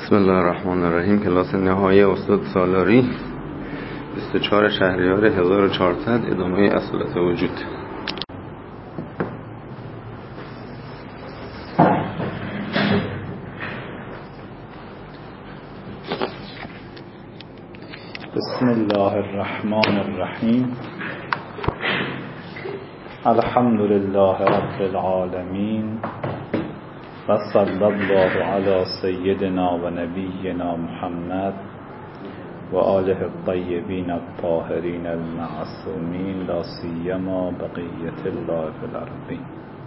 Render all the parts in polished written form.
بسم الله الرحمن الرحیم. کلاس نهایی استاد سالاری 24 شهریور 1400 ادامه اصالت وجود. بسم الله الرحمن الرحیم. الحمد لله رب العالمین و صلی الله علی سیدنا و نبینا محمد و آله الطیبین الطاهرین المعصومین لا سیما بقیت الله فی الارضین.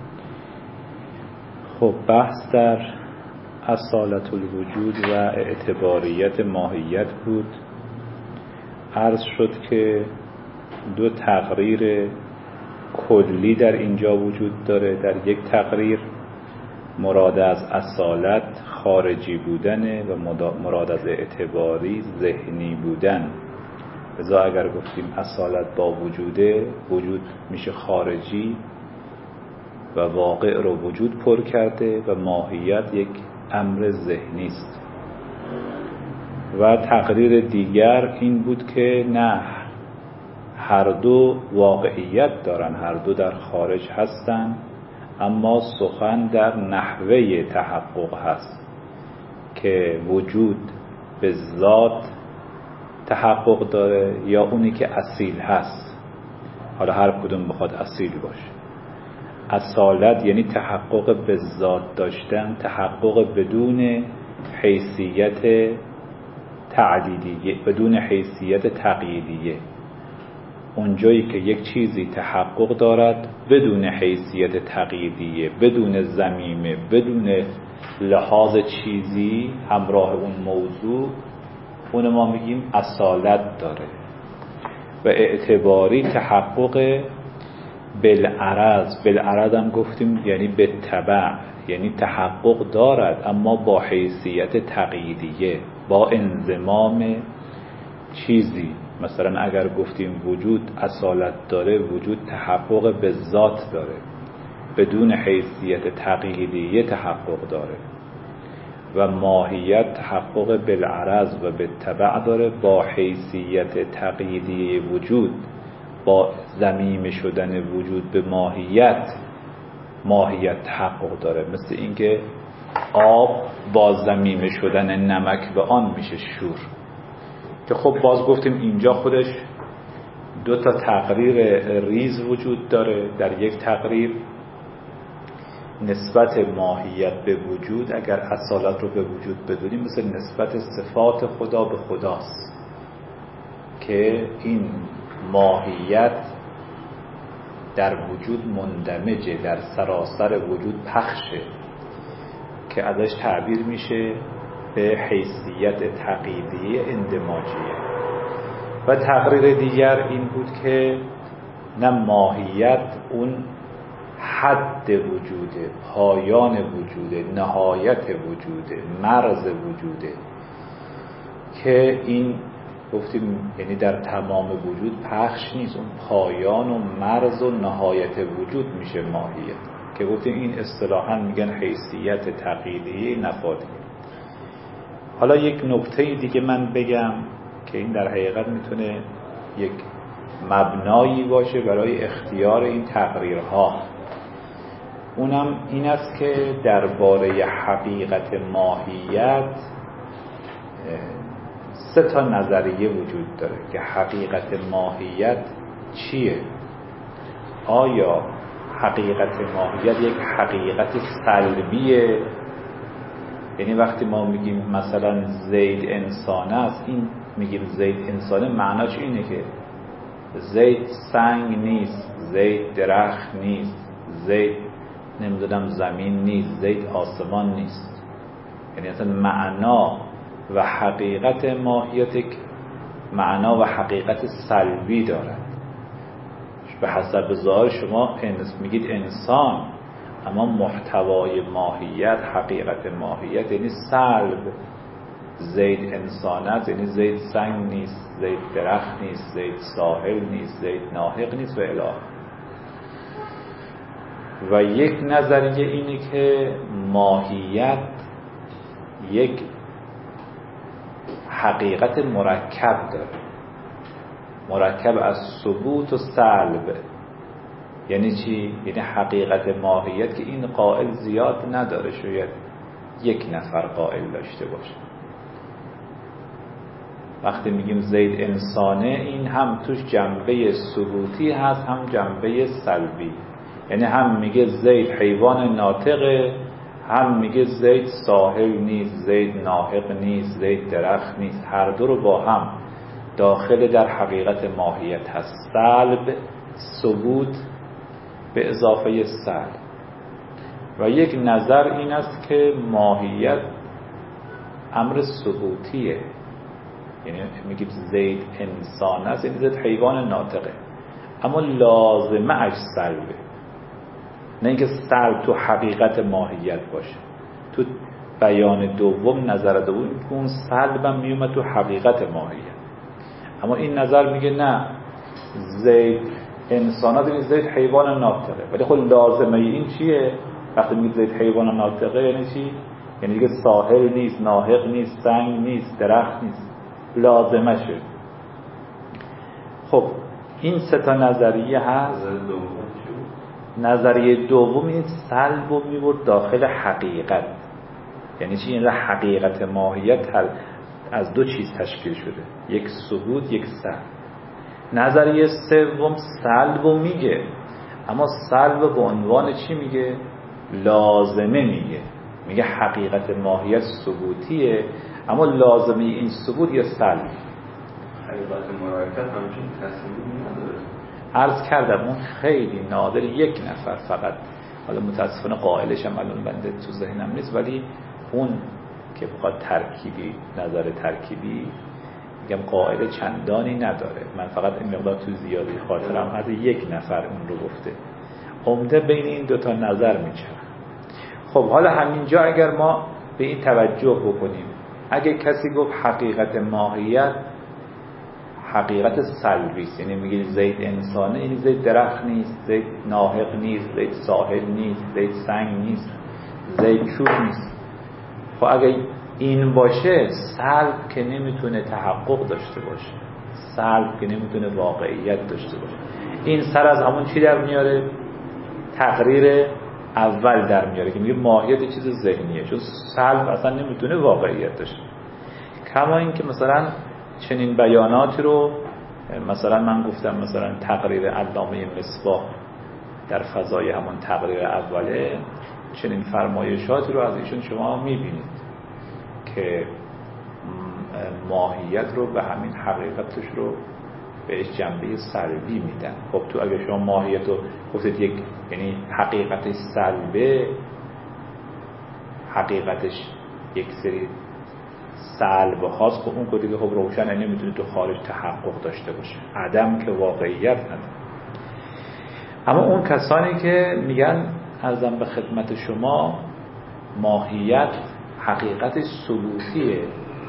خب بحث در اصالت الوجود و اعتباریت ماهیت بود. عرض شد که دو تقریر کلی در اینجا وجود داره. در یک تقریر مراد از اصالت خارجی بودن و مراد از اعتباری ذهنی بودن. لذا اگر گفتیم اصالت با وجوده، وجود میشه خارجی و واقع رو وجود پر کرده و ماهیت یک امر ذهنی است. و تقریر دیگر این بود که نه، هر دو واقعیت دارن، هر دو در خارج هستن، اما سخن در نحوه تحقق هست که وجود به ذات تحقق داره یا اونی که اصیل هست. حالا هر کدوم بخواد اصیل باشه. اصالت یعنی تحقق به ذات داشتن، تحقق بدون حیثیت تعدیدیه، بدون حیثیت تقییدیه. اونجایی که یک چیزی تحقق دارد بدون حیثیت تقییدیه، بدون ضمیمه، بدون لحاظ چیزی همراه اون موضوع، اون ما میگیم اصالت داره. و اعتباری تحقق بالعرض. بالعرض هم گفتیم یعنی بالتبع، یعنی تحقق دارد اما با حیثیت تقییدیه، با انضمام چیزی. مثلا اگر گفتیم وجود اصالت داره، وجود تحقق به ذات داره، بدون حیثیت تقییدیه تحقق داره. و ماهیت تحقق بالعرض و بالتبع داره، با حیثیت تقییدیه وجود، با ضمیم شدن وجود به ماهیت تحقق داره. مثل اینکه آب با ضمیم شدن نمک به آن میشه شور. که خب باز گفتیم اینجا خودش دو تا تقریر ریز وجود داره. در یک تقریر نسبت ماهیت به وجود، اگر اصالت رو به وجود بدونیم، مثل نسبت صفات خدا به خداست که این ماهیت در وجود مندمجه، در سراسر وجود پخشه، که ازش تعبیر میشه به حیثیت تقییدی اندماجیه. و تقریر دیگر این بود که نه، ماهیت اون حد وجوده، پایان وجوده، نهایت وجوده، مرز وجوده، که این گفتیم یعنی در تمام وجود پخش نیست، اون پایان و مرز و نهایت وجود میشه ماهیت، که گفتیم این اصطلاحاً میگن حیثیت تقییدی نفاذی. حالا یک نکته دیگه من بگم که این در حقیقت میتونه یک مبنایی باشه برای اختیار این تقریرها. اونم این است که درباره حقیقت ماهیت سه تا نظریه وجود داره که حقیقت ماهیت چیه. آیا حقیقت ماهیت یک حقیقت سلبیه؟ یعنی وقتی ما میگیم مثلا زید انسان است، این میگیم زید انسانه، معناش اینه که زید سنگ نیست، زید درخت نیست، زید نمیدونم زمین نیست، زید آسمان نیست. یعنی اصلا معنا و حقیقت ماهیت معنا و حقیقت سلبی دارد. به حسب ظاهر شما میگید انسان، اما محتوای ماهیت، حقیقت ماهیت یعنی سلب. زید انسان است یعنی زید سنگ نیست، زید درخت نیست، زید ساحل نیست، زید ناحق نیست و الی آخر. و یک نظریه اینه که ماهیت یک حقیقت مرکب داره، مرکب از ثبوت و سلب. یعنی چی؟ یعنی حقیقت ماهیت که این قائل زیاد نداره، شاید یک نفر قائل داشته باشه. وقتی میگیم زید انسانه، این هم توش جنبه ثبوتی هست هم جنبه سلبی. یعنی هم میگه زید حیوان ناطقه، هم میگه زید ساحل نیست، زید ناحق نیست، زید درخت نیست. هر دو رو با هم داخل در حقیقت ماهیت هست. سلب، ثبوت به اضافه سلب. و یک نظر این است که ماهیت امر ثبوتیه. یعنی میگیم زید انسان است، یعنی زید حیوان ناطقه، اما لازمه اش سلبه. نه اینکه سلب تو حقیقت ماهیت باشه. تو بیان دوم، نظر دوم، اون سلب هم میومد تو حقیقت ماهیت. اما این نظر میگه نه، زید انسان است، یعنی زید حیوان ناطقه. ولی خب لازمه این چیه؟ وقتی میگه زید حیوان ناطقه یعنی چی؟ یعنی دیگه ساحل نیست، ناحق نیست، سنگ نیست، درخت نیست، لازمه شه. خب این سه تا نظریه هست. نظریه دوم این سلب رو میبرد داخل حقیقت. یعنی چی؟ یعنی حقیقت ماهیت از دو چیز تشکیل شده، یک ثبوت، یک سلب. نظریه سوم سلب رو میگه، اما سلب به عنوان چی میگه؟ لازمه میگه. میگه حقیقت ماهیت ثبوتیه، اما لازمه این ثبوت یا سلب. حقیقت مرکب همچون تصمیمی نداره. عرض کردم اون خیلی نادر، یک نفر فقط، حالا متاسفانه قائلش هم الان بنده تو ذهنم نیست، ولی اون که بخواد ترکیبی، نظر ترکیبی، میگم قائل چندانی نداره. من فقط این مقدار تو زیادی خاطرم هست یک نفر اون رو گفته. عمده بین این دوتا نظر میچرخه. خب حالا همینجا اگر ما به این توجه بکنیم، اگه کسی گفت حقیقت ماهیت حقیقت سلبی است، یعنی میگه زید انسانه، یعنی زید درخت نیست، زید ناحق نیست، زید ساحل نیست، زید سنگ نیست، زید چوب نیست. خب اگه این باشه، سلب که نمیتونه تحقق داشته باشه، سلب که نمیتونه واقعیت داشته باشه. این سر از همون چی در میاره؟ تقریر اول در میاره که میگه ماهیت چیز ذهنیه، چون سلب اصلا نمیتونه واقعیت داشته. کما این که مثلا چنین بیاناتی رو مثلا من گفتم، مثلا تقریر علامه مصباح در فضای همون تقریر اوله، چنین فرمایشاتی رو از ایشون شما میبینید که ماهیت رو به همین حقیقتش رو بهش جنبه سلبی میدن. خب تو اگه شما ماهیت رو گفتید یک، یعنی حقیقتش سلبه، حقیقتش یک سری سلب هاست، خب اون که دیگه خب روشن نمیتونه تو خارج تحقق داشته باشه، عدم که واقعیت نداره. اما اون کسانی که میگن عرضم به خدمت شما ماهیت حقیقتش ثبوتیه،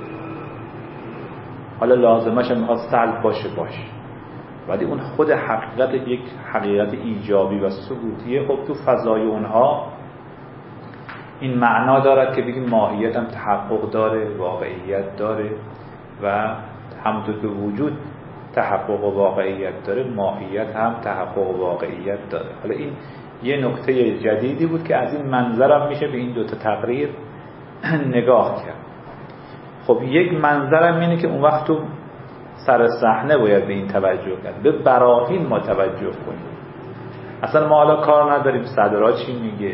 حالا لازمش هم میخواد سلب باشه، ولی اون خود حقیقت یک حقیقت ایجابی و ثبوتیه، خب تو فضای اونها این معنا دارد که بگیم ماهیت هم تحقق داره، واقعیت داره، و همونطور که وجود تحقق و واقعیت داره، ماهیت هم تحقق و واقعیت داره. حالا این یه نکته جدیدی بود که از این منظرم میشه به این دوتا تقریر نگاه کرد. خب یک منظرم اینه که اون وقت تو سر صحنه باید به این توجه کرد، به براهین ما توجه کنیم. اصلا ما حالا کار نداریم صدرها چی میگه،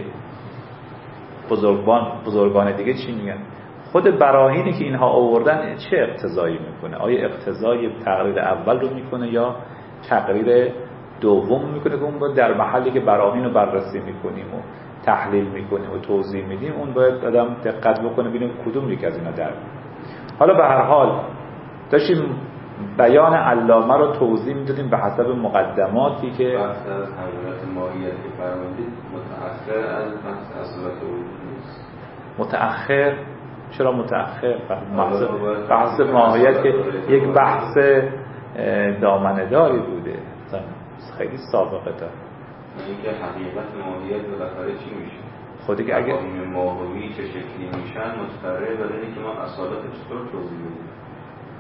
بزرگان دیگه چی میگن، خود براهینی که اینها آوردن چه اقتضایی میکنه؟ آیا اقتضای تقریر اول رو میکنه یا تقریر دوم میکنه که اون باید در محلی که براهین رو بررسی میکنیم و تحلیل میکنیم و توضیح میدیم، اون باید آدم دقت بکنه ببینیم کدوم یک از اینا در. حالا به هر حال داشتیم بیان علامه رو توضیح میدادیم به حسب مقدماتی که بحث از حقیقت ماهیت که فرمودید متأخر از بحث اصالت وجود نیست. متأخر؟ چرا متأخر؟ بحث ماهیت که یک بحث دامنه داری بوده، خیلی سابقه داره. یعنی که حقیقت ماهیت بالاخره چی میشه؟ خودی که اگه مفاهیم ماهوی چه شکلی میشن متفرع بر اینه که ما اصالت چطور توضیح بدیم.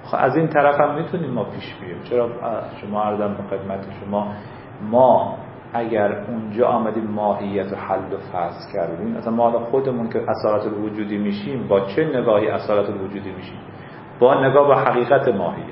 خب از این طرف هم میتونیم ما پیش بیایم. چرا شما عرضم به خدمت شما، ما اگر اونجا آمدیم ماهیت و حل و فصل کردیم، مثلا ما خودمون که اصالت الوجودی میشیم، با چه نگاهی اصالت الوجودی میشیم؟ با نگاه به حقیقت ماهیت.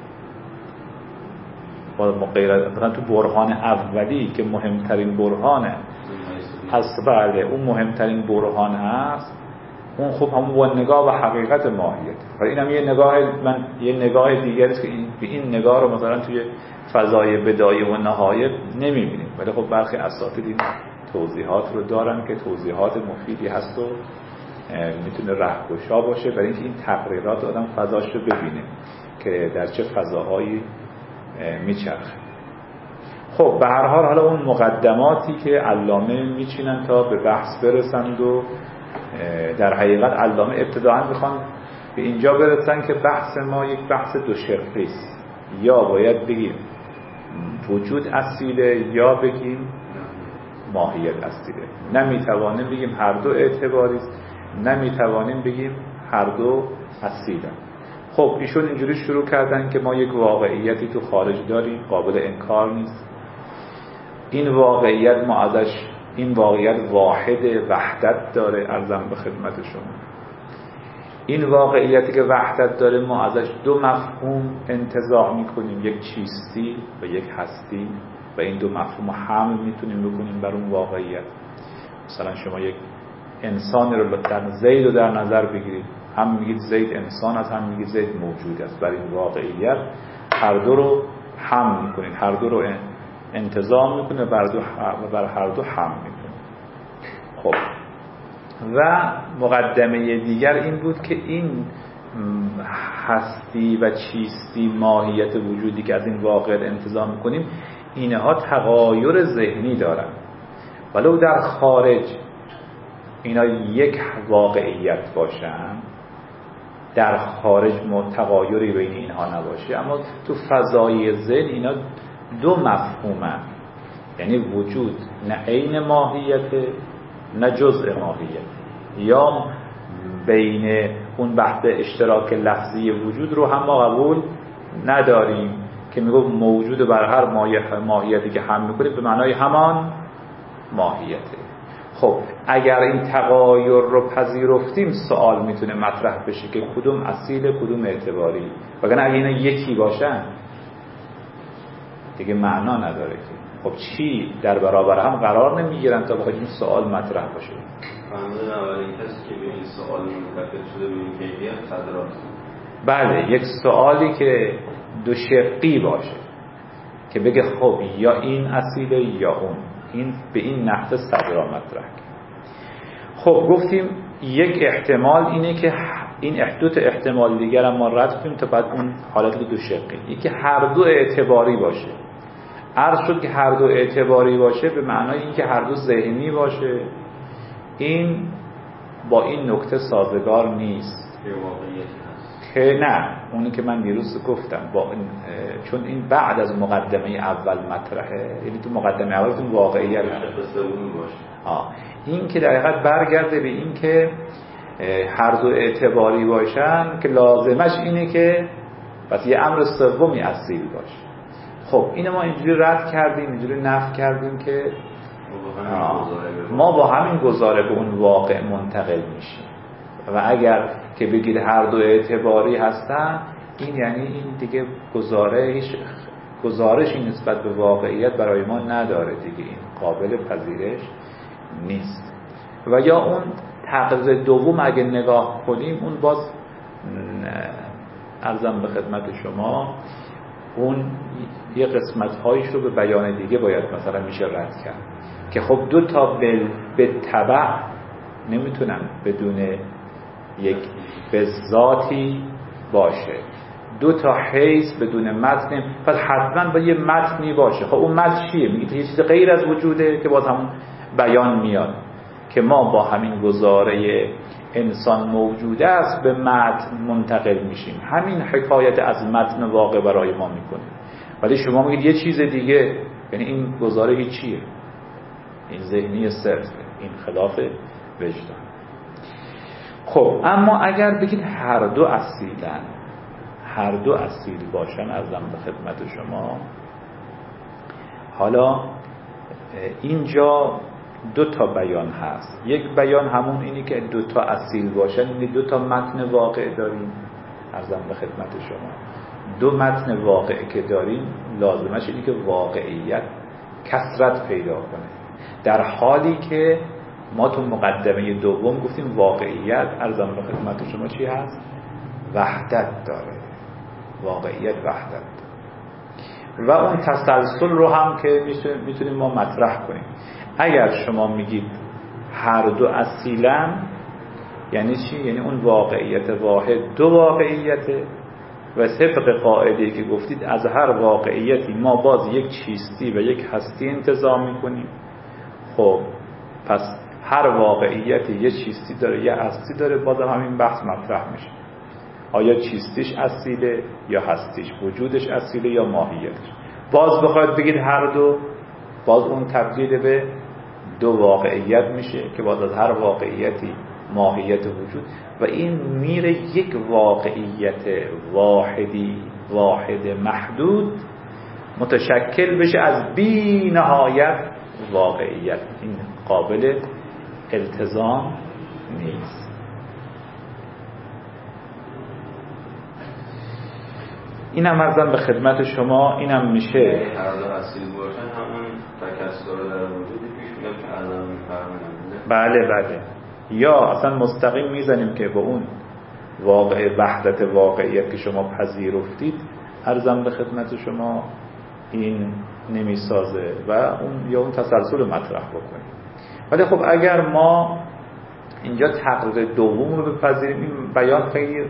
با غیر مثلا تو برهان اولی که مهمترین برهانه هست، بله اون مهمترین برهان هست، اون خب همون با نگاه به حقیقت ماهیت. و اینم یه نگاه دیگری است که به این نگاه رو مثلا توی فضای بدایه و نهایه نمیبینیم، ولی خب برخی اساتید این توضیحات رو دارن که توضیحات مفیدی هست و میتونه رهگشا باشه برای اینکه این تقریرات آدم فضاش رو ببینه که در چه فضاهایی میچرخه. خب به هر حال حالا اون مقدماتی که علامه میچینن تا به بحث برسند و در حقیقت علامه ابتداعا میخوان به اینجا برسن که بحث ما یک بحث دو شقی است. یا باید بگیم وجود اصیله یا بگیم ماهیت اصیله. نمیتوانیم بگیم هر دو اعتباری است، نمیتوانیم بگیم هر دو اصیله. خب ایشون اینجوری شروع کردن که ما یک واقعیتی تو خارج داریم قابل انکار نیست. این واقعیت ما ازش، این واقعیت واحد وحدت داره. عرضم به خدمت شما این واقعیتی که وحدت داره ما ازش دو مفهوم انتزاع میکنیم، یک چیستی و یک هستی، و این دو مفهوم حمل میتونیم بکنیم بر اون واقعیت. مثلا شما یک انسان رو در زید رو در نظر بگیرید، هم میگید زید انسان است، هم میگید زید موجود است. برای این واقعیت هر دو رو حمل میکنید، هر دو رو انتزاع میکنه، بر هر دو حمل میکنه. خب و مقدمه دیگر این بود که این هستی و چیستی، ماهیت وجودی که از این واقع انتزاع میکنیم، اینها تغایر ذهنی دارن، ولو در خارج اینا یک واقعیت باشن، در خارج تغایری بین اینها نباشه، اما تو فضای ذهن اینا دو مفهومن. یعنی وجود نه عین ماهیت نه جزء ماهیت، یا بین اون بحث اشتراک لفظی وجود رو هم ما قبول نداریم که میگه موجود بر هر ماهیتی که هم میکنه به معنای همان ماهیته. خب اگر این تغایر رو پذیرفتیم سوال میتونه مطرح بشه که کدوم اصیل کدوم اعتباری، وگرنه اگه اینا یکی باشن دیگه معنا نداره که خب چی در برابر هم قرار نمیگیرن تا بخواید این سوال مطرح باشه. فهمیدن اولین کسی که به این سوال منتقل شده به این کیفیت صدراست. بله یک سوالی که دو شقی باشه که بگه خب یا این اصیله یا اون، این به این نحو صدرا مطرح. خب گفتیم یک احتمال اینه که این دو تا احتمال دیگر هم ما رد کنیم تا بعد اون حالت دو شقی، یکی هر دو اعتباری باشه. عرض شد که هر دو اعتباری باشه به معنای این که هر دو ذهنی باشه، این با این نکته سازگار نیست که نه اونی که من دیروز گفتم با چون این بعد از مقدمه اول مطرحه، یعنی تو مقدمه اول تو واقعیت این که در حقیقت برگرده به این که هر دو اعتباری باشن که لازمش اینه که پس یه امر سومی اصیل باشه. خب اینو ما اینجوری رد کردیم، اینجوری نفی کردیم که ما با همین گزاره به اون واقع منتقل میشیم. و اگر که بگید هر دو اعتباری هستن، این یعنی این دیگه گزارشی نسبت به واقعیت برای ما نداره دیگه، این قابل پذیرش نیست. و یا اون تقریض دوم اگه نگاه کنیم، اون باز عرضم به خدمت شما اون یه قسمت هایش رو به بیان دیگه باید مثلا میشه رد کرد که خب دو تا به تبع نمیتونن بدون یک به ذاتی باشه، دو تا حیث بدون متن، پس حتما با یه متنی باشه. خب اون متن چیه؟ میگه یه چیز غیر از وجوده که باز همون بیان میاد که ما با همین گزاره انسان موجوده است به متن منتقل میشیم، همین حکایت از متن واقع برای ما میکنه. ولی شما میگید یه چیز دیگه، یعنی این گزاره چیه؟ این ذهنی صرفه، این خلاف وجدان. خب اما اگر بگید هر دو اصیلن، هر دو اصیل باشن ارزم به خدمت شما. حالا اینجا دو تا بیان هست. یک بیان همون اینی که دو تا اصیل باشن، یعنی دو تا متن واقع داریم ارزم به خدمت شما. دو متن واقع که داریم لازمش اینی که واقعیت کثرت پیدا کنه، در حالی که ما تو مقدمه دوم گفتیم واقعیت ارزم به خدمت شما چی هست؟ وحدت داره. واقعیت وحدت داره. و اون تسلسل رو هم که میتونیم ما مطرح کنیم. اگر شما میگید هر دو اصیلن یعنی چی؟ یعنی اون واقعیت واحد دو واقعیته و طبق قاعده‌ای که گفتید از هر واقعیتی ما باز یک چیستی و یک هستی انتزاع میکنیم. خب پس هر واقعیتی یه چیستی داره یه هستی داره، بازم همین بحث مطرح میشه. آیا چیستیش اصیله یا هستیش؟ وجودش اصیله یا ماهیتش؟ باز بخواید بگید هر دو، باز اون تبدیل به دو واقعیت میشه که باز از هر واقعیتی ماهیت وجود و این میره یک واقعیت واحد محدود متشکل بشه از بی نهایت واقعیت. این قابل التزام نیست. اینم ارزم به خدمت شما. اینم میشه هر دو اصیل باشن همون تکثر در وجودی پیش میاد که الان میفرمایید. بله یا اصلا مستقیم میزنیم که با اون وحدت واقعیت که شما پذیرفتید ارزم به خدمت شما این نمیسازه و اون یا اون تسلسل رو مطرح بکنیم. ولی خب اگر ما اینجا تقریر دوم رو بپذیریم این بیان خیلی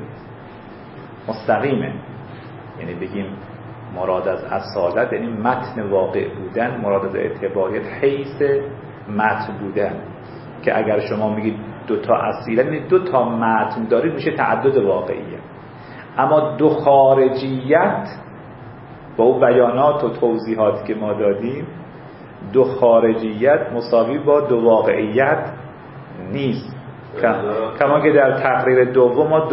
مستقیمه، یعنی بگیم مراد از اصالت یعنی متن واقع بودن، مراد از اعتباریت حیث متن بودن، که اگر شما میگید دو تا اصیلا یعنی دو تا متن دارید میشه تعدد واقعیت. اما دو خارجیت با اون بیانات و توضیحاتی که ما دادیم، دو خارجیت مساوی با دو واقعیت نیست. کما که در تقریر دوم ما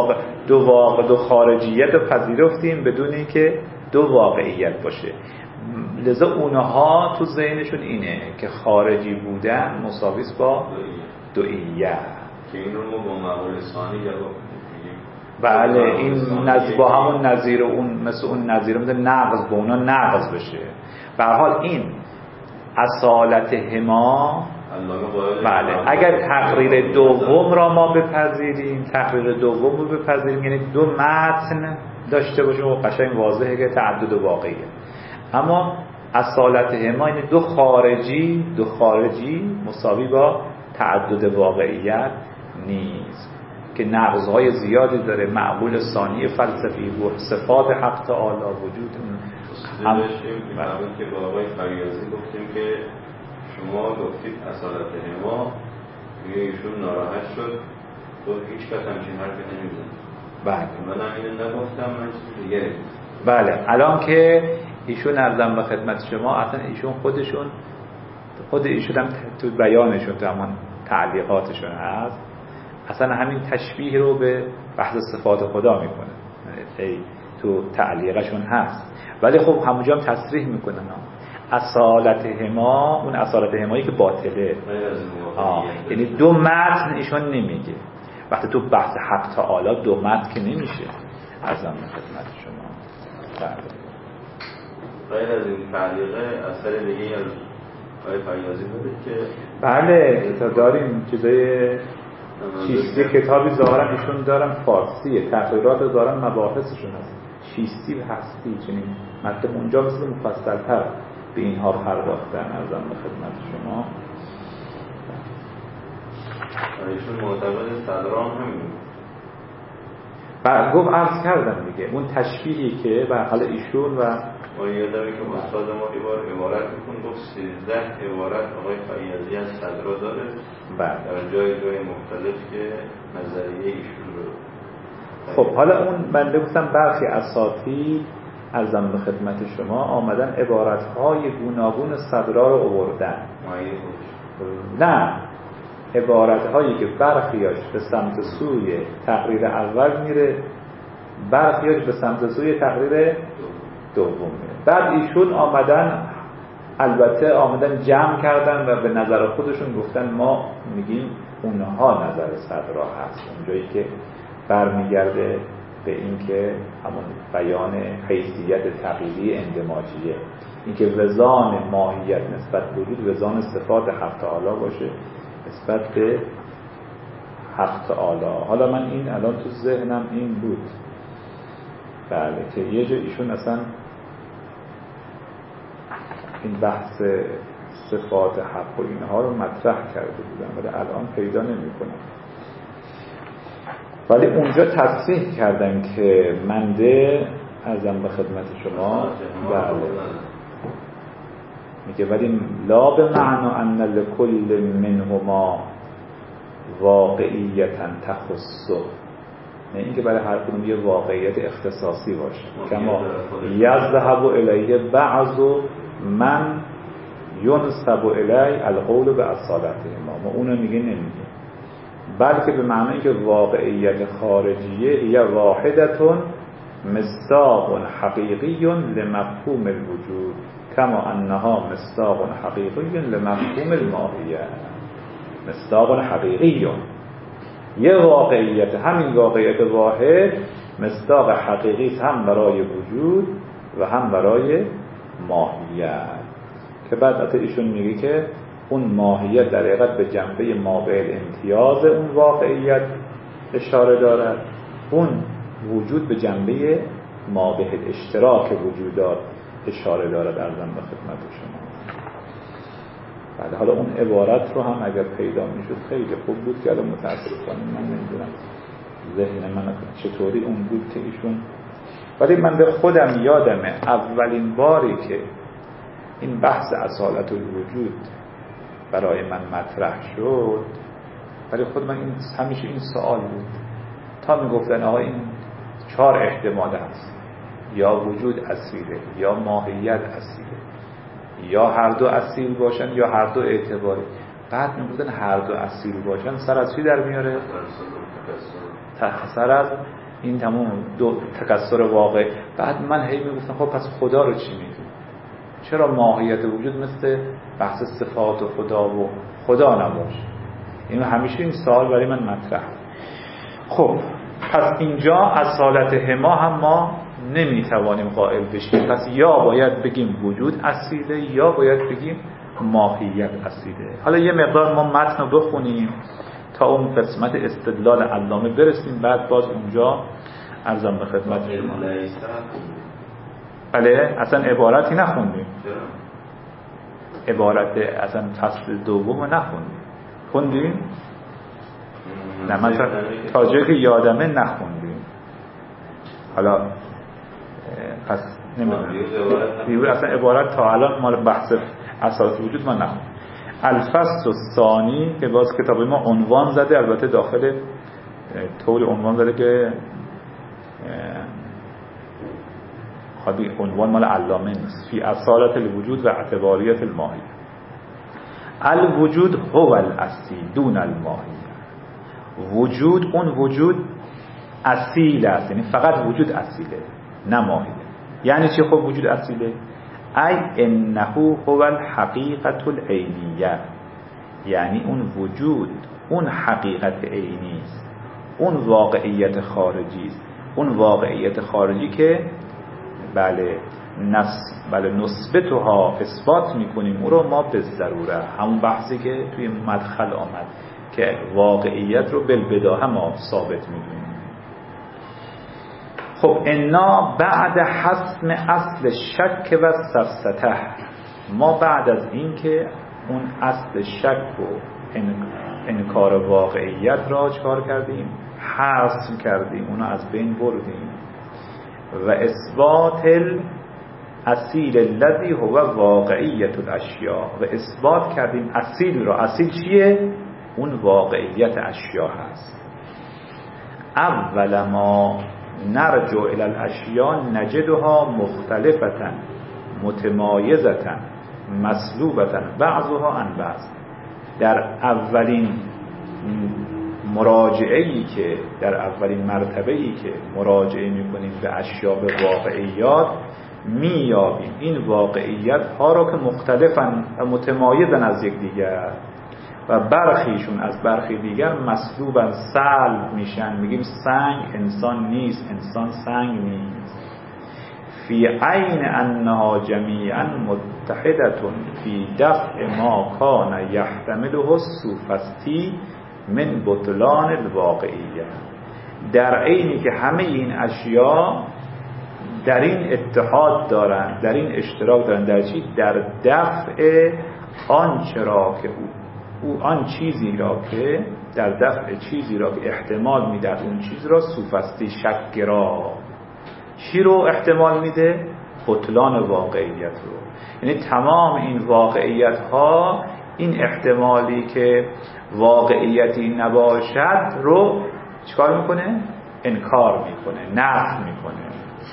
دو خارجیت رو پذیرفتیم بدون اینکه دو واقعیت باشه. لذا اونها تو ذهنشون اینه که خارجی بودن مساوی است با دوئیت، که این رو ما با مقول ثانی یا بله این نظیر با همون نظیر اون مثل اون نظیر مثل نقض با اونا نقض بشه. به هر حال این اصالت هما بله اگر تقریر دوم را ما بپذیریم، تقریر دوم رو بپذیریم یعنی دو متن داشته باشیم و قشنگ واضحه که تعدد واقعیه. اما اصالت هما یعنی دو خارجی مساوی با تعدد واقعیت نیست که نقض‌های زیادی داره. معقول ثانی فلسفی و صفات حق تعالی وجود هم که با آقای فریازی گفتیم که شما گفتید اصالت هما، میگه ایشون ناراحت شد تو هیچ کس همچین حرفی نمیزنه. بله من اینو نگفتم، من چیز دیگه. بله الان که ایشون ارزم به خدمت شما اصلا ایشون خود ایشون هم تو بیانشون تو همون تعلیقاتشون هست اصلا همین تشبیه رو به بحث صفات خدا میکنه، تو تعلیقشون هست. ولی خب همونجا هم تصریح میکنن اصالت هما، اون اصالت همایی که باطله یعنی دو متن ایشون نمیگه. وقتی تو بحث حق تعالی دو متن که نمیشه ارزم به خدمت شما. غیر از این تعلیقه اثر دیگه از آقای فریازی بوده که بله تا داریم چیزای چیستی کتابی ظاهرا ایشون دارن فارسیه، تقریرات دارن مباحثشون هست چیستی و هستی، چنین مطلب اونجا مثل مفصل‌تر به اینها پرداختن ارزم به خدمت شما. ایشون معتقد صدران همین بعد گفت عرض کردم دیگه اون تشبیهی که به حال ایشون و ما یادمه که استاد ما عبارت میکن گفت 13 عبارت آقای فریازی از صدرا داره در جای مختلف که نظریه ایشون رو. خب حالا اون بنده گفتم برخی اساطیر ارزم به خدمت شما آمدن عبارت‌های گوناگون صدرا رو آوردن. نه عبارت‌هایی که برخیاش به سمت سوی تقریر اول میره برخیاش به سمت سوی تقریر دوم. بعد ایشون البته آمدن جمع کردن و به نظر خودشون گفتن ما میگیم اونها نظر صدرا هست، اونجایی که برمیگرده به این که همون بیان حیثیت تقلیدی اندماجیه، این که وزان ماهیت نسبت وجود وزان صفات حق تعالی باشه نسبت به حق تعالی. حالا من این الان تو ذهنم این بود بله که یه جا ایشون اصلا این بحث صفات حق و اینها رو مطرح کرده بودن ولی الان پیدا نمی کنم. ولی اونجا تصریح کردن که منده ازم به خدمت شما بله میگه ولی لا به معنا ان لکل منهما واقعیتا تخصه، نه اینکه برای هر کدوم یه واقعیت اختصاصی باشه کما یذهب الیه بعض من ینسب الی القول به اصالتهما، ما اونو میگه نمیگه، بلکه به معنی که واقعیت خارجیه یا واحدتون مصداق حقیقی لمفهوم الوجود کما انها مصداق حقیقی لمفهوم الماهیه. مصداق حقیقی یه واقعیت، همین واقعیت واحد مصداق حقیقی هم برای وجود و هم برای ماهیت، که بعد ایشون میگه که اون ماهیت در حقیقت به جنبه مابعد امتیاز اون واقعیت اشاره دارد، اون وجود به جنبه مابعد اشتراک وجودات اشاره دارد. ارزم به خدمت شما بعد حالا اون عبارت رو هم اگر پیدا میشد خیلی خوب بود که الان متاسفانه من نمیدونم ذهن من چطوری اون بود که ایشون، ولی من به خودم یادمه اولین باری که این بحث اصالت الوجود برای من مطرح شد، ولی خود من همیشه این سوال بود تا میگفتن آقا این 4 احتمال هست، یا وجود اصیله یا ماهیت اصیله یا هر دو اصیل باشن یا هر دو اعتباری. بعد میگفتن هر دو اصیل باشن سر از چی در میاره؟ سر از این تمام دو تکثر واقع. بعد من هی میگفتم خب پس خدا رو چی میگی؟ چرا ماهیت وجود مثل بحث صفات و خدا و خدا نباشه؟ این همیشه این سوال برای من مطرح. خب پس اینجا اصالت هما هم ما نمیتوانیم قائل بشیم، پس یا باید بگیم وجود اصیله یا باید بگیم ماهیت اصیله. حالا یه مقدار ما متن رو بخونیم تا اون قسمت استدلال علامه برسیم، بعد باز اونجا عرضم به خدمت شما. بله اصلا عبارتی نخوندیم، عبارت اصلا فصل دوم نخوندیم. خوندیم؟ نه من تا جایی که یادمه نخوندیم. حالا پس نمیدونم اصلا عبارت تا الان مال بحث اساس وجود ما نخوندیم. الفصل الثانی که باز کتاب ما عنوان زده، البته داخل طول عنوان زده که خواهی عنوان مال علامه نیست، فی اصالت الوجود و اعتباریت الماهیه. الوجود هو الاصیل دون الماهیه. وجود اون وجود اصیل است، یعنی فقط وجود اصیله نه ماهیه. یعنی چی خب وجود اصیله؟ ای انه هو الحقیقت العینیه، یعنی اون وجود اون حقیقت عینی است، اون واقعیت خارجی است، اون واقعیت خارجی که بله نسبتها اثبات میکنیم او رو ما به ضروره، همون بحثی که توی مدخل آمد که واقعیت رو بالبداهه ما ثابت میدونیم. خب انا بعد حسم اصل شک و سفسته، ما بعد از این که اون اصل شک و انکار واقعیت را چکار کردیم؟ حسم کردیم، اونو از بین بردیم. و اثبات الاصیل الذی هو واقعیت الاشیاء، و اثبات کردیم اصیل را. اصیل چیه؟ اون واقعیت اشیاء هست. اول ما نرجع الی الاشیاء نجدها مختلفة متمایزة مسلوبة بعضها عن بعض. در اولین مراجعه‌ای که در اولین مرتبه‌ای که مراجعه می‌کنیم به اشیاء، به واقعیات، می‌یابیم این واقعیت‌ها را که مختلفن و متمایزن از یکدیگر و برخیشون از برخی دیگر مسلوبن، سلب میشن. میگیم سنگ انسان نیست، انسان سنگ نیست. فی عین انها جمیعا متحدة فی دفع ما کان یحتمله السوفسطی من بطلان الواقعیه. در عینی که همه این اشیاء در این اتحاد دارند، در این اشتراک دارند، در چی؟ در دفع آنچه را که آن چیزی را که در دفع چیزی را که احتمال میدهد اون چیز را سوفسطی، شک‌گرا. چی رو احتمال میده؟ بطلان واقعیت رو. یعنی تمام این واقعیت ها این احتمالی که واقعیتی نباشد رو چیکار میکنه؟ انکار میکنه، نفی میکنه.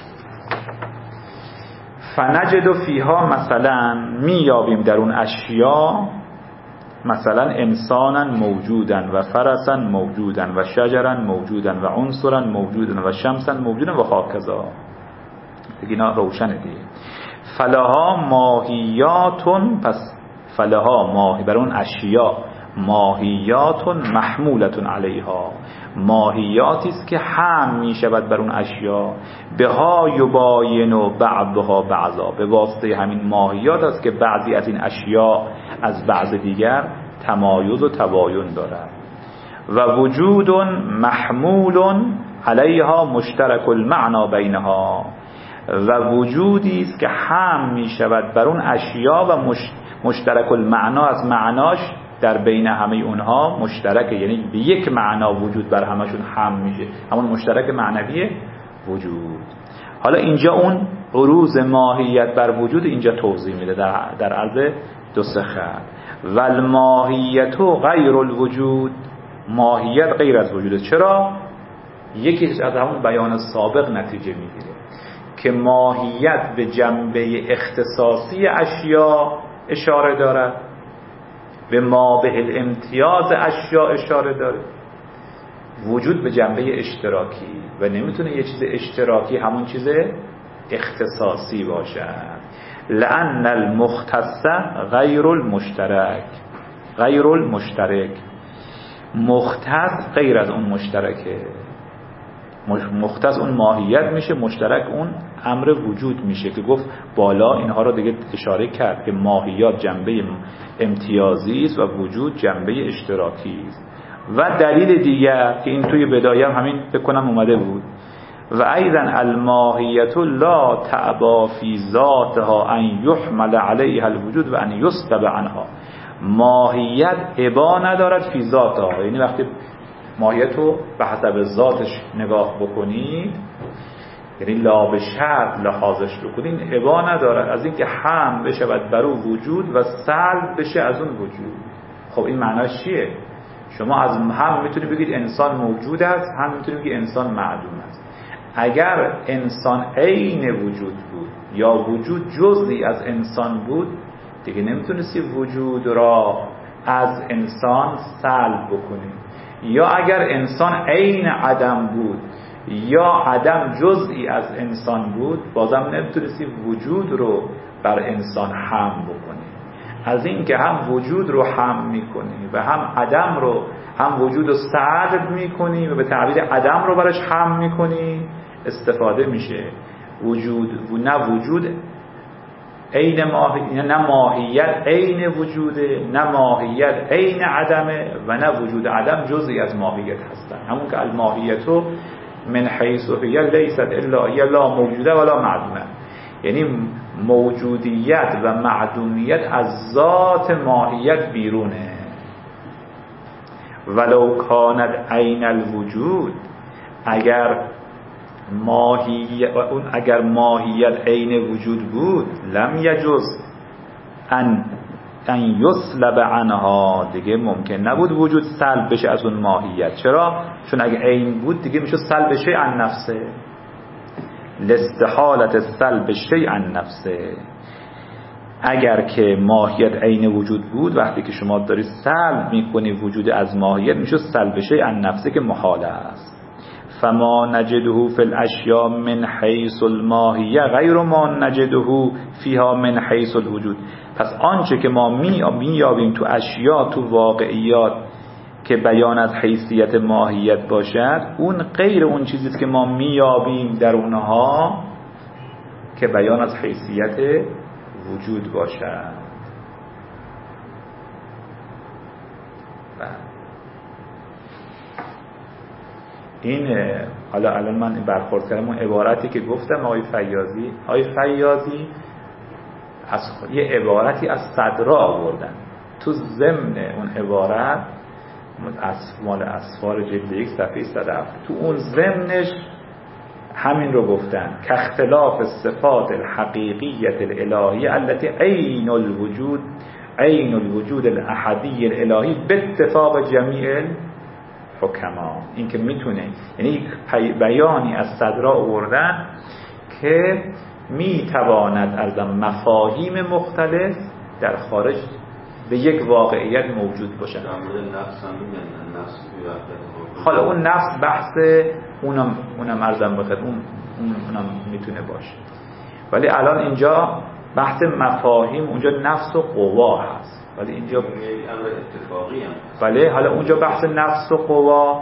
فنجد فیها، مثلا میابیم در اون اشیاء، مثلا انسانا موجودن و فرسا موجودن و شجرا موجودن و عنصرا موجودن و شمسا موجودن و هاکذا. اینا روشنه دیگه. فلها ماهیاتون، پس فلها ماهی، بر اون اشیاء ماهیاتون محمولتون علیها، ماهیاتی است که هم می شود بر اون اشیاء. بها یباین و بعضها بعضا، به واسطه همین ماهیات است که بعضی از این اشیاء از بعض دیگر تمایز و تباین دارد. و وجود محمول علیها مشترک المعنا بینها، و وجودی است که هم می شود بر اون اشیاء و مشترک المعنا، از معناش در بین همه اونها مشترکه، یعنی به یک معنا وجود بر همشون هم میشه، همون مشترک معنوی وجود. حالا اینجا اون عروض ماهیت بر وجود اینجا توضیح میده در عرض 2 خط. والماهیت غیر الوجود، ماهیت غیر از وجوده. چرا؟ یکی از همون بیان سابق نتیجه میگیره که ماهیت به جنبه اختصاصی اشیاء اشاره دارد، به ما به الامتیاز اشیاء اشاره داره. وجود به جنبه اشتراکی و نمیتونه یه چیز اشتراکی همون چیز اختصاصی باشد. لأن المختص غیر المشترک، غیر المشترک، مختص غیر از اون مشترکه. مختص اون ماهیت میشه، مشترک اون امر وجود میشه که گفت بالا اینها رو دیگه اشاره کرد که ماهیات جنبه امتیازی است و وجود جنبه اشتراکی است. و دلیل دیگر که این توی بدایه همین بکنم اومده بود، و ایضا الماهیت لا تعبا فی ذاتها ان یحمل علیها الوجود و ان یسلب عنها. ماهیت عبا ندارد فی ذاتها، یعنی وقتی ماهیت رو به حسب ذاتش نگاه بکنید، یعنی لا به شرط لحاظش بکنید، عبا ندارد از اینکه هم بشود بر او وجود و سلب بشه از اون وجود. خب این معناش چیه؟ شما از هم میتونید بگید انسان موجود است، هم میتونید بگید انسان معدوم است. اگر انسان عین وجود بود یا وجود جزئی از انسان بود، دیگه نمیتونستی وجود را از انسان سلب بکنید. یا اگر انسان عین عدم بود یا عدم جزئی از انسان بود، بازم نمیتونستی وجود رو بر انسان هم بکنی. از این که هم وجود رو هم میکنی و هم عدم رو، هم وجود رو سلب میکنی و به تعبیر عدم رو برش هم میکنی، استفاده میشه وجود نه وجود عین ماهیت، نه ماهیت عین وجوده، نه ماهیت عین عدمه و نه وجود عدم جزئی از ماهیت هستن. همون که الماهیتو من حیث هی لیست الا هی لا موجوده ولا معدومه، یعنی موجودیت و معدومیت از ذات ماهیت بیرونه. ولو کانت عین الوجود، اگر ماهیت عین وجود بود، لم یجوز ان یسلب عنها، دیگه ممکن نبود وجود سلب بشه از اون ماهیت. چرا؟ چون اگه عین بود دیگه میشه سلب شیء عن نفسه، لاستحالت سلب شیء عن نفسه. اگر که ماهیت عین وجود بود، وقتی که شما دارید سلب میکنی وجود از ماهیت، میشه سلب شیء عن نفسه که محاله است. فما نجده فی الاشیاء من حیث الماهیه غیر ما نجده فیها من حیث الوجود. پس آنچه که ما میابیم تو اشیاء، تو واقعیات که بیان از حیثیت ماهیت باشد، اون غیر اون چیزی است که ما میابیم در اونها که بیان از حیثیت وجود باشد. این حالا الان من برخورد کردم اون عبارتی که گفتم آقای فیاضی از یه عبارتی از صدرا آوردن تو ضمن اون عبارت مال اسفار جلد 1 صفحه 107. تو اون ضمنش همین رو گفتن که اختلاف صفات الحقیقیت الالهیه التي عین الوجود الاحدی الالهی باتفاق جمیع حکما. این که میتونه، یعنی بیانی از صدرا آوردن که میتواند از مفاهیم مختلف در خارج به یک واقعیت موجود باشد. حالا اون نفس بحث اونم ارزم بخیر، اونم میتونه باشه، ولی الان اینجا بحث مفاهیم، اونجا نفس و قوا هست، ولی اینجا امر اتفاقی هم. بله، حالا اونجا بحث نفس و قوا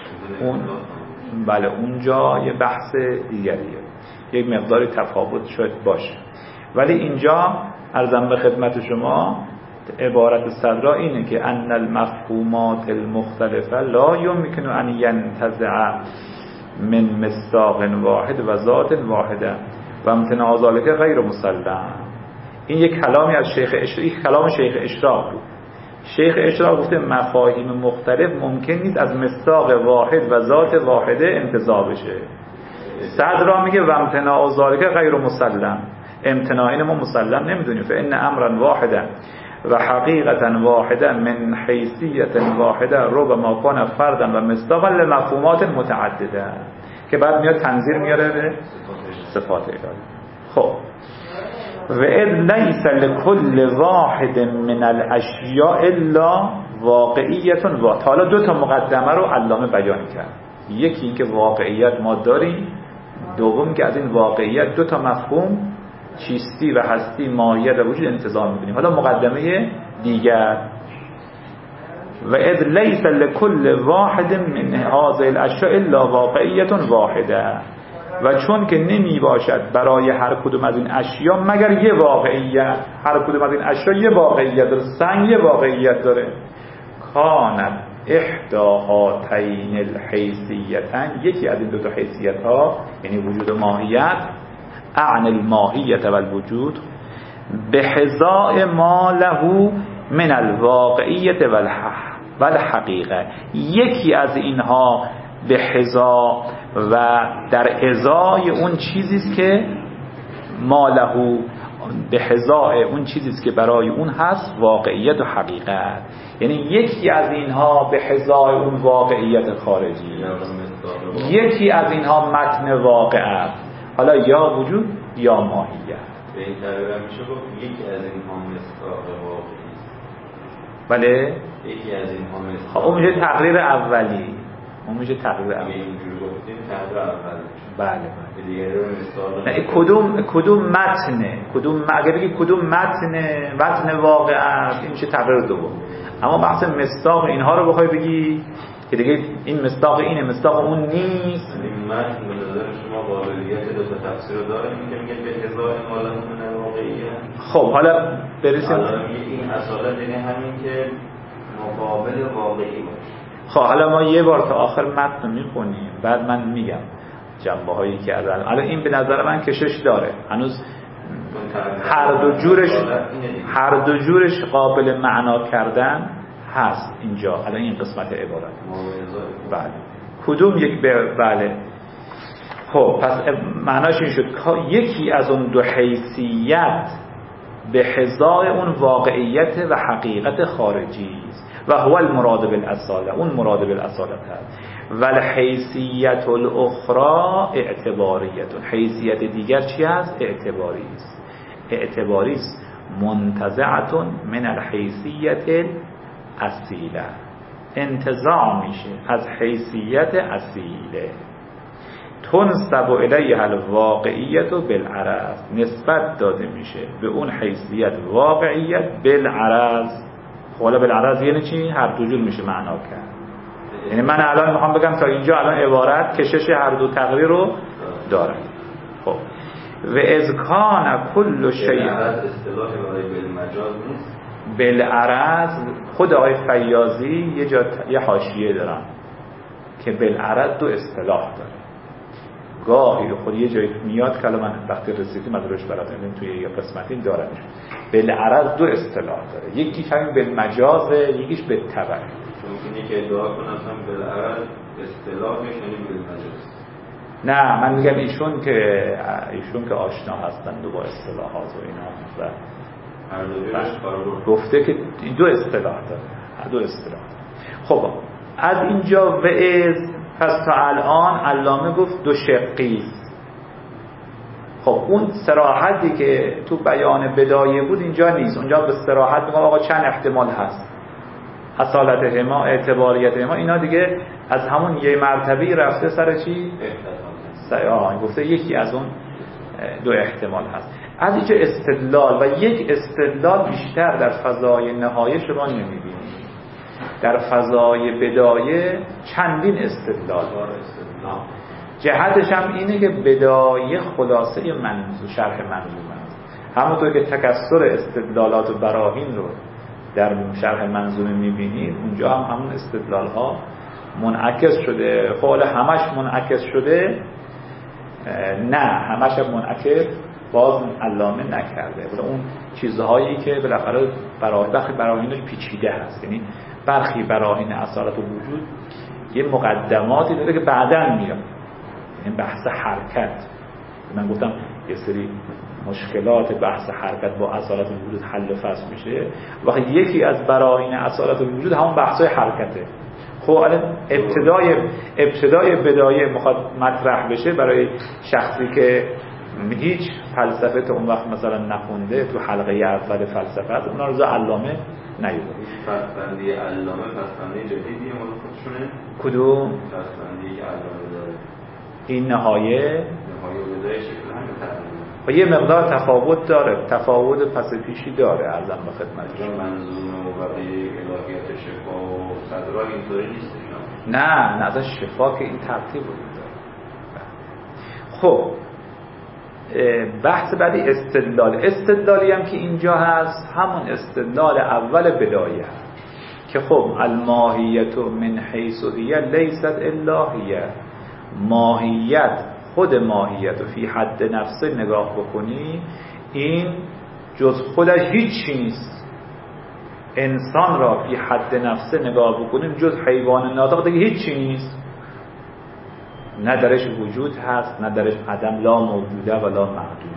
بله اونجا یه بحث دیگریه، یک مقداری تفاوت شاید باشه، ولی اینجا ارزم به خدمت شما عبارت صدرا اینه که ان المفهومات المختلفه لا یمکن ان ینتزع من مصداق واحد و ذات واحده و امتناع ذلک غیر مسلم. این یک کلامی از شیخ اشراق، کلام شیخ اشراق بود. شیخ اشراق گفته مفاهیم مختلف ممکن نیست از مصداق واحد و ذات واحده انتزاع بشه. صدرا میگه و امتناع ذلک غیر مسلم، امتناع این ما مسلم نمیدونیم. فان امرا واحدا و حقیقتا واحده من حیثیت واحده ربما کان فردا و مصداقا لمفهومات متعدده، که بعد میاد تنظیر میاره به صفات الهی. خب و اذ لیس لكل واحد من الاشیاء الا واقعیت واحد. حالا دو تا مقدمه رو علامه بیان کرد، یکی این که واقعیت ما داریم، دوم که از این واقعیت دو تا مفهوم چیستی و هستی، ماهیت و وجود انتزاع می‌کنیم. حالا مقدمه دیگر و اذ لیس لكل واحد من هذه الاشیاء الا واقعیت واحده، و چون که نمی باشد برای هر کدوم از این اشیا مگر یه واقعیت، هر کدوم از این اشیا یه واقعیت داره، سنگ یه واقعیت داره. کانت احدا هاتین الحیثیتین، یکی از این دو تا حیثیت ها یعنی وجود و ماهیت، اعن الماهیت و الوجود بحذاء ما له من الواقعیت و الحقیقه، یکی از اینها به حذا و در ازای اون چیزیست که ما له، به حذاء اون چیزیست که برای اون هست واقعیت و حقیقت، یعنی یکی از اینها به حذاء اون واقعیت خارجی، یکی از اینها متن واقع است، حالا یا وجود یا ماهیت. به این طریق میشه گفت یکی از اینها مصداق واقعی است. بله، یکی از اینها مصداق. اون میشه تقریر اولی، اون میشه تقریر اولی. اینجوری گفتیم تقریر اولی. بله. دیگه رو مصداق. نه کدوم متنه، اگه بگی کدوم متن واقع است، این میشه تقریر دوم. اما بحث مصداق اینها رو بخوای بگی که دیگه این مصداق اینه، مصداق اون نیست. این متن به نظر شما قابلیت دو تا تفسیر رو داره، که میگه به ازای مال من واقعیه. خب حالا برسیم این اصالت یعنی همین که مقابل واقعی باشه. خب حالا ما یه بار تا آخر متن میخونیم، بعد من میگم جنبه هایی که الان این به نظر من کشش داره، هنوز هر دو جورش قابل معنا کردن هست اینجا. الان این قسمت عبارت بله کدوم یک بله. خب پس معناش این شد یکی از اون دو حیثیت به حذاء اون واقعیت و حقیقت خارجی است و هو المراد بالاصاله، اون مراد بالاصاله هست. ولی حیثیت الاخرى اعتباریت، حیثیت دیگر چی است؟ اعتباری است. منتزعة من الحیثیت الاصیله، انتزاع میشه از حیثیت اصیله. تنسب الیها الواقعیت بالعرض، نسبت داده میشه به اون حیثیت واقعیت بالعرض. حالا بالعرض یعنی چی؟ هر دو جور میشه معنا کرد. یعنی من الان میخوام بگم تا اینجا الان عبارت کشش هر دو تقریر رو داره. خب و اذ کان کل شیء اصطلاح برای بالمجاز نیست. بالعرض خود آقای فیاضی یه حاشیه دارن که بالعرض دو اصطلاح داره. گاهی خود یه جایی میاد که من وقتی رسیدیم از روش براتون توی یه قسمتی داره. بالعرض دو اصطلاح داره، یکیش همین بالمجازه، یکیش بالتبع. ممکنه که ادعا کنم هم بالعرض اصطلاحش یعنی بالمجاز. نه من میگم ایشون که آشنا هستند با اصطلاحات و اینا و گفته که دو اصطلاح داره، دو اصطلاح. خب از اینجا و از پس تا الان علامه گفت دو شقی است. خب اون صراحتی که تو بیان بدایه بود اینجا نیست. اونجا به صراحت میگه آقا چند احتمال هست، اصالت هما، اعتباریت هما، اینا دیگه از همون یه مرتبه رفته سر چی؟ گفته یکی از اون دو احتمال هست. از اینجا استدلال و یک استدلال بیشتر در فضای نهایه شما نمیبینید. در فضای بدایه چندین استدلال. جهتش هم اینه که بدایه خلاصه منظور شرح منظوم است. همونطور که تکثر استدلالات و براهین رو در شرح منظومه میبینید، اونجا هم همون استدلال ها منعکس شده. خب همش منعکس شده؟ نه، همش منعکس باز علامه نکرده. اون چیزهایی که بالاخره براهینش پیچیده هست، یعنی برخی براهین اصالت و وجود یه مقدماتی داره که بعداً میاد. این بحث حرکت، من گفتم یه سری مشکلات بحث حرکت با اصالت وجود حل و فصل میشه. وقتی یکی از براهین اصالت وجود همون بحثای حرکته. خب الان ابتدای بدایه میخواد مطرح بشه برای شخصی که هیچ فلسفه تا اون وقت مثلا نخونده، تو حلقه اول فلسفه است، اونا رو علامه نیومده. فصل‌بندی علامه فصل‌بندی جدیدیه مال خودشونه؟ کدوم؟ فصل‌بندی که علامه داره. این نهایه بدایه شکل همین تقریبا. و یه مقدار تفاوت داره، تفاوت پس پیشی داره ارزم به خدمتتون. منظومه و بقیه الهیات شفا و صدرها اینطوری نیست. نه اصلا شفا که این ترتیب رو داره. خب بحث بعدی استدلالی هم که اینجا هست همون استدلال اول بدایه هست که خب الماهیت من حیث هی لیست الا هی، ماهیت خود ماهیت و فی حد نفسه نگاه بکنی این جز خودش هیچ نیست. انسان را فی حد نفسه نگاه بکنیم جز حیوان ناطق دیگه هیچی نیست. نه درش وجود هست نه درش عدم، لا موجوده و لا معدوم.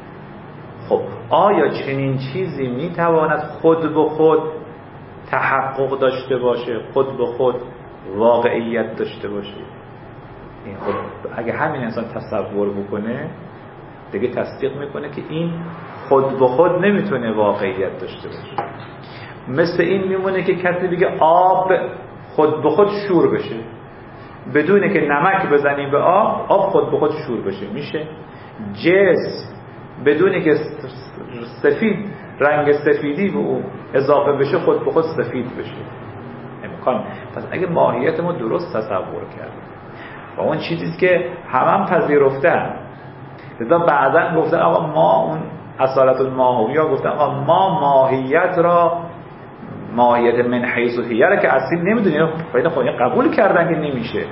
خب آیا چنین چیزی میتواند خود به خود تحقق داشته باشه، خود به خود واقعیت داشته باشه؟ این خب اگه همین انسان تصور بکنه دیگه تصدیق میکنه که این خود به خود نمیتونه واقعیت داشته باشه. مثل این میمونه که کسی بگه آب خود به خود شور بشه، بدونه که نمک بزنی به آب خود به خود شور بشه. میشه؟ جسم بدونه که سفید رنگ سفیدی به او اضافه بشه خود به خود سفید بشه؟ امکان. پس اگه ماهیت ما درست تصور کردیم و اون چیزیست که هم پذیرفتن، لذا بعداً گفتن آقا ما اون اصالت الماهویه گفتن آقا ما ماهیت را، ماهیت من حیث و هیه را که اصیل نمیدونیم، خب قبول کردن که نمیشه.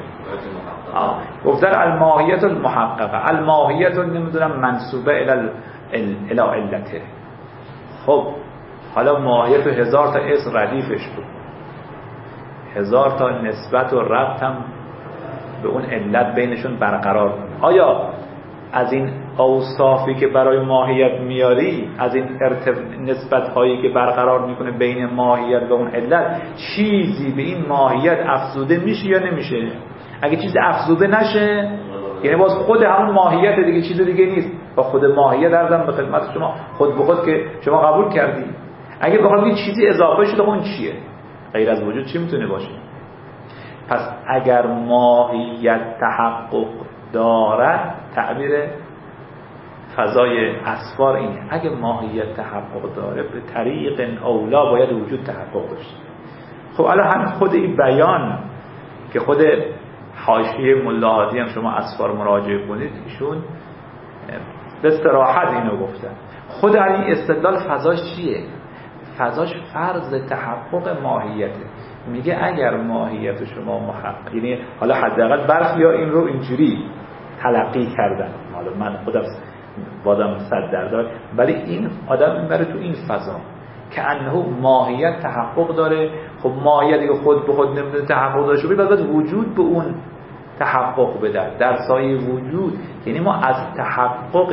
گفتن الماهیت المحققه، الماهیت نمیدونم منسوبه الی علته. خب حالا ماهیت 1000 تا اسم ردیفش بود، 1000 تا نسبت و ربط هم به اون علت بینشون برقرار کنه. آیا از این اوصافی که برای ماهیت میاری، از این نسبت هایی که برقرار میکنه بین ماهیت و اون علت، چیزی به این ماهیت افزوده میشه یا نمیشه؟ اگه چیز افزوده نشه یعنی باز خود همون ماهیت دیگه، چیز دیگه نیست، با خود ماهیت دردم به خدمت شما خود به خود که شما قبول کردی. اگه بخوام یه چیزی اضافه شده اون چیه؟ غیر از وجود چی میتونه باشه؟ پس اگر ماهیت تحقق دارد، تعبیر فضای اسفار اینه، اگه ماهیت تحقق داره به طریق اولا باید وجود تحقق داشته. خب الان هم خود این بیان که خود حاشیه ملا هادی هم شما اسفار مراجعه کنید، ایشون به صراحت اینو گفتن. خود این استدلال فضاش چیه؟ فضاش فرض تحقق ماهیته. میگه اگر ماهیت شما محقق، یعنی حالا حداقل برخیا این رو اینجوری تلقی کردن، حالا من خودم بادم صد دردار، ولی این آدم میبره تو این فضا که انه ماهیت تحقق داره. خب ماهیت دیگه خود به خود نمیتونه تحقق داشته باشه، باید وجود به اون تحقق بده در سایه وجود. یعنی ما از تحقق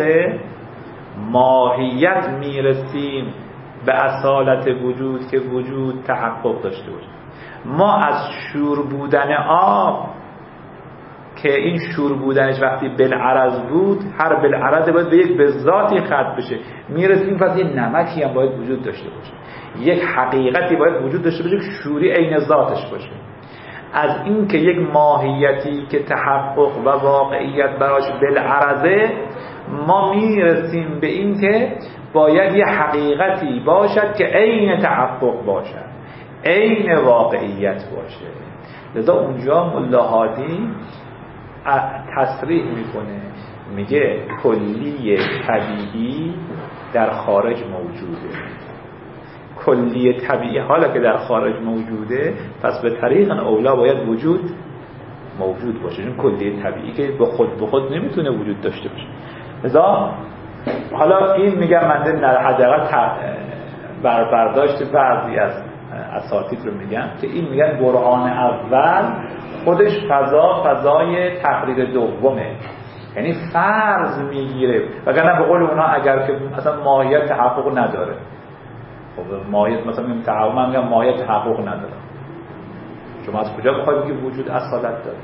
ماهیت میرسیم به اصالت وجود که وجود تحقق داشته باشه. ما از شور بودن آب که این شور بودنش وقتی بالعرض بود، هر بالعرض باید به یک به ذاتی ختم بشه، میرسیم پس یه نمکی هم باید وجود داشته باشه، یک حقیقتی باید وجود داشته باشه که شوری عین ذاتش باشه. از این که یک ماهیتی که تحقق و واقعیت براش بالعرضه، ما میرسیم به این که باید یه حقیقتی باشد که عین تحقق باشد، عین واقعیت باشه. لذا اونجا ملا هادی تصریح میکنه، میگه کلی طبیعی در خارج موجوده. کلی طبیعی حالا که در خارج موجوده، پس به طریق اولا باید وجود موجود باشه. این کلی طبیعی که به خود نمیتونه وجود داشته باشه. لذا حالا این میگم من حداقل برداشت بعضی از اساتید رو میگم که این میگن برهان اول خودش فضای تقریر دومه، یعنی فرض میگیره. وگرنه به قول اونا اگر که مثلا ماهیت تحقق نداره، خب ماهیت مثلا من میگم ماهیت تحقق نداره، شما از کجا بخواید بگید وجود اصالت داره؟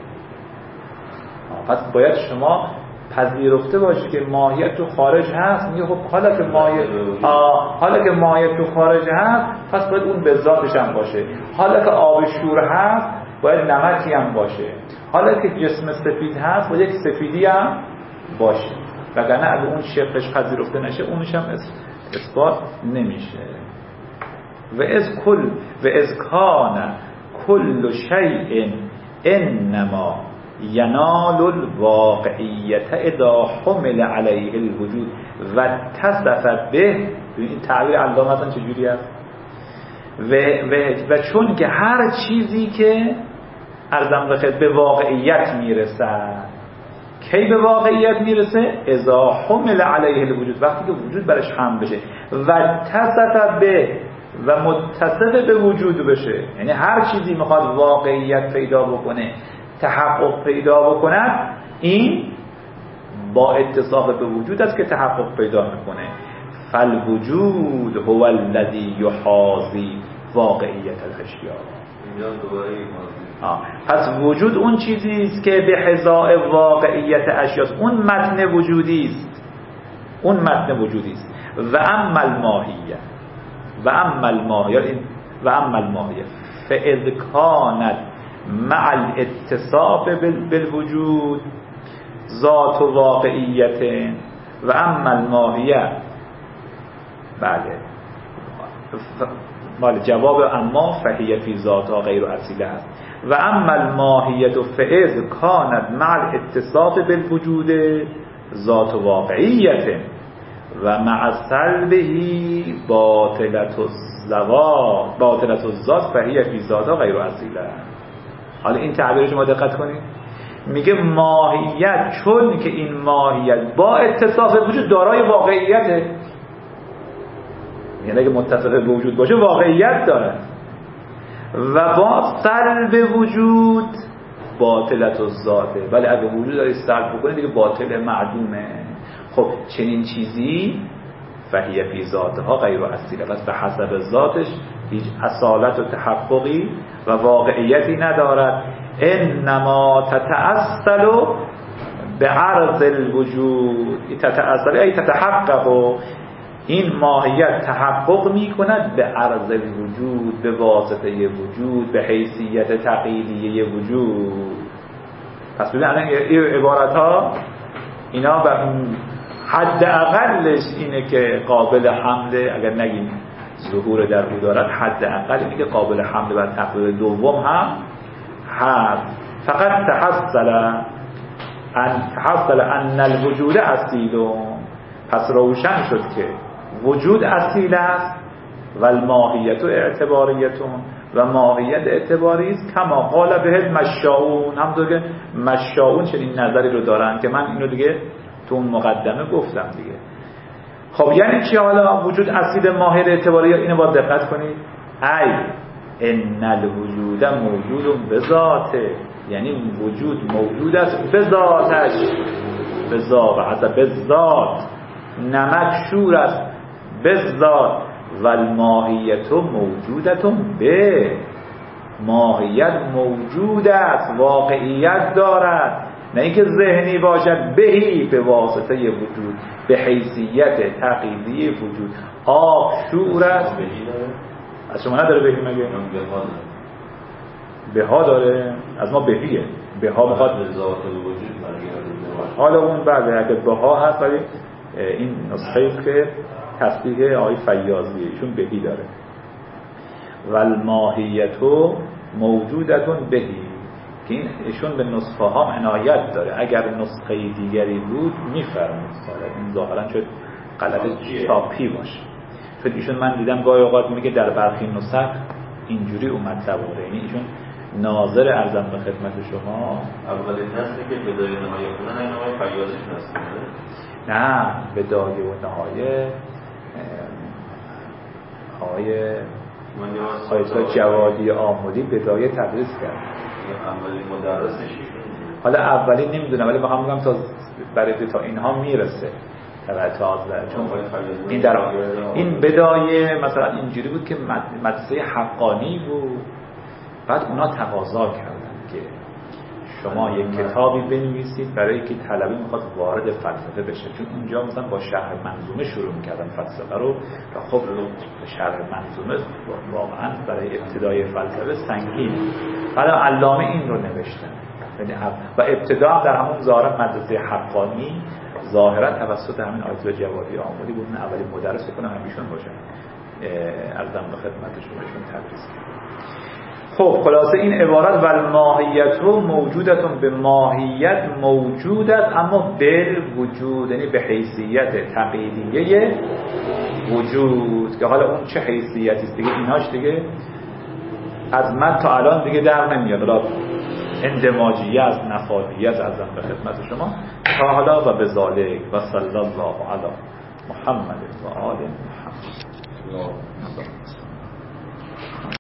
پس باید شما پذیرفته باشی که ماهیت تو خارج هست. میگه خب حالا که ماهیت تو خارج هست، پس باید اون به ذاتش هم باشه. حالا که آب شور هست، باید نمکی هم باشه. حالا که جسم سفید هست، باید یک سفیدی هم باشه. وگرنه اگه اون شقش پذیرفته نشه، اونش هم اثبات نمیشه. و از کان کل شیء انما ینال الواقعیت اذا حمل علیه الوجود و اتصف به. این تعبیر علامه اصلا چجوری است؟ و چون که هر چیزی که ارزم بخیر به واقعیت میرسه، کی به واقعیت میرسه؟ اذا حمل علیه الوجود، وقتی که وجود برش حمل بشه، و اتصف به و متصف به وجود بشه. یعنی هر چیزی میخواد واقعیت پیدا بکنه، تحقق پیدا بکند، این با اتصاف به وجود است که تحقق پیدا میکنه. فالوجود هو الذی یحاذی واقعیت الاشیاء. پس وجود اون چیزی است که به حذاء واقعیت اشیاء، اون متن وجودی است، اون متن وجودی است. و اما الماهیه فاذ کانت مع الاتصاف بالوجود ذات و واقعیت. و اما الماهیه، بله جواب اما فهیه فی ذاتها غیر اصیله است. و اما الماهیه فاذ کانت مع الاتصاف بالوجود ذات و واقعیت و مع سلبه باطلت الذات فهیه فی ذاتها غیر اصیله. حالا این تعبیر شما دقت کنید، میگه ماهیت چون که این ماهیت با اتصاف وجود دارای واقعیته، یعنی اگه متصف به وجود باشه واقعیت داره، و با سلب وجود باطلت الذات، ولی اگه وجود داری سلب بکنه دیگه باطل معدومه. خب چنین چیزی فهیه فی ذاتها غیر اصیله، پس به حسب ذاتش هیچ اصالت و تحققی و واقعیتی ندارد. انما تتأصل به عرض الوجود تتأثر ای تتحقق، این ماهیت تحقق می کند به عرض الوجود، به واسطه وجود، به حیثیت تقییدیه وجود. پس ببین الان این عبارت ها اینا بر حد اقلش اینه که قابل حمله، اگر نگیم ظهور در او دارد، حد اقل اینه که قابل حمله بر تقدیر دوم هم هست. فقط تحصل ان الوجود اصیل، پس روشن شد که وجود اصیل است و الماهیت اعتباریتون، و ماهیت اعتباری است کما قال به مشاؤون، همونطور که مشاؤون چنین نظری رو دارن که من اینو دیگه تو اون مقدمه گفتم دیگه. خب یعنی چی حالا وجود اصیل ماهیت اعتباری؟ اینو باید دقت کنید. ای ان الوجود موجود به ذاته، یعنی وجود موجود است به ذاتش، به ذات، به ذات، نمک شور است به ذات، و الماهیت موجودت به، ماهیت موجود است، واقعیت دارد، نه اینکه ذهنی باشد، بهی به واسطه وجود، به حیثیت تقییدی وجود. آب شور است، از شما نداره بهی مگه؟ بها داره، از ما بهیه، بها میخواد ذات وجود برگرده. حالا اون بعد اگه بها هست، ولی این نسخه که تصدیق آقای فیاضیه ایشون بهی داره. و الماهیت موجودتون بهی، که این ایشون به نسخه ها عنایت داره، اگر نسخه دیگری بود میفرمود این ظاهرا شد غلط چاپی باشه، چون ایشون من دیدم گاهی اوقات میگه در برخی نسخ اینجوری اومد تباره، یعنی ایشون ناظر ارزم به خدمت شما اولین نسلی که بدایه نهایه کنن این آقای فیاضش نسل نه، بدایه و نهایه آقای آیت جوادی آملی بدایه تدریس کرد. اولین مدرسش حالا اولی نمیدونم، ولی بخوام بگم تا برای تا اینها میرسه چون این بدایه مثلا اینجوری بود که مدرسه حقانی بود، بعد اونا تقاضا کردن که شما یک کتابی بنویسید برای که طلبه میخواد وارد فلسفه بشه، چون اونجا مثلا با شرح منظومه شروع میکردن فلسفه رو، و خب شرح منظومه واقعا برای ابتدای فلسفه سنگین. بعد علامه این رو نوشتن و ابتدا در همون ظاهر مدرسه حقانی ظاهرا توسط همین آیت جوادی آملی بود، اولین مدرس بکنم همیشون باشن ارزم به خدمتشون بهشون تدریس کنم. خب خلاصه این عبارت و ماهیت رو موجودتون به ماهیت موجود است، اما به وجود، یعنی به حیثیت تقییدیه وجود، که حالا اون چه حیثیتی است دیگه ایناش دیگه از من تا الان دیگه در نمیاد، حالا اندماجیه از نفاذیه ارزم به خدمت شما تا حالا و بذالک و صلی الله علی محمد و آل محمد.